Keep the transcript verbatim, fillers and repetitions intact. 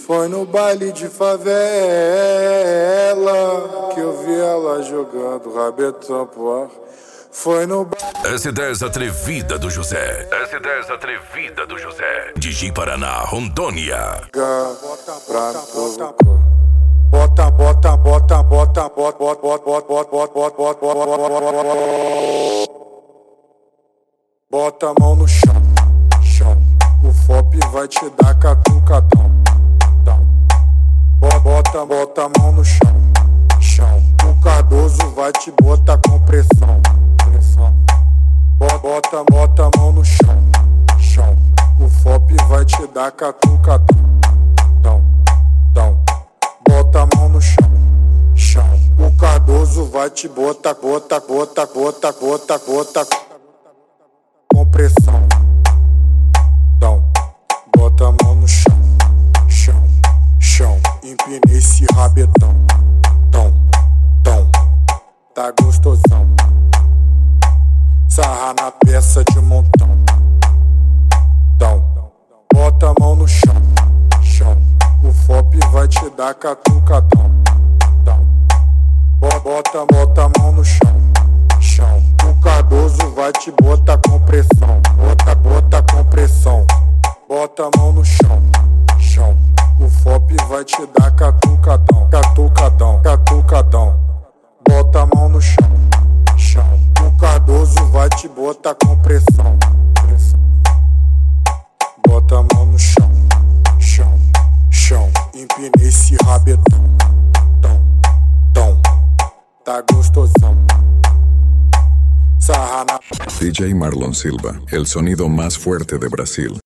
Foi no baile de favela que eu vi ela jogando rabetão pro ar. Foi no baile... S dez Atrevida do José. S dez Atrevida do José. D J Paraná, Rondônia. Bota, bota, bota, bota, bota, bota, bota, bota, bota, bota, bota, bota a mão no chão, chão. O F O P vai te dar catucadão. Bota, bota a mão no chão, chão. O Cardoso vai te botar com pressão, pressão. Bota, bota a mão no chão, chão. O F O P vai te dar catucadão. Dão, dão. Bota a mão no chão, chão. O Cardoso vai te botar, bota, bota, bota, bota, bota com pressão. Dão, bota a mão no chão, chão, chão. Empinei esse rabetão. Tom, tom, tá gostosão. Sarra na peça de montão. Dão, bota a mão no chão, chão. O F O P vai te dar catucadão. Dão, bota, bota a mão no chão, chão. O Cardoso vai te botar com pressão. Bota, bota com pressão. Bota a mão no chão, chão. O F O P vai te dar catucadão. Catucadão, catucadão. Bota a mão no chão, chão. O Cardoso vai te botar com pressão, pressão. Bota a mão no chão, chão, chão. Empinei esse rabetão. Tom, tom, tá gostosão. Sarra na... D J Marlon Silva, el sonido más fuerte de Brasil.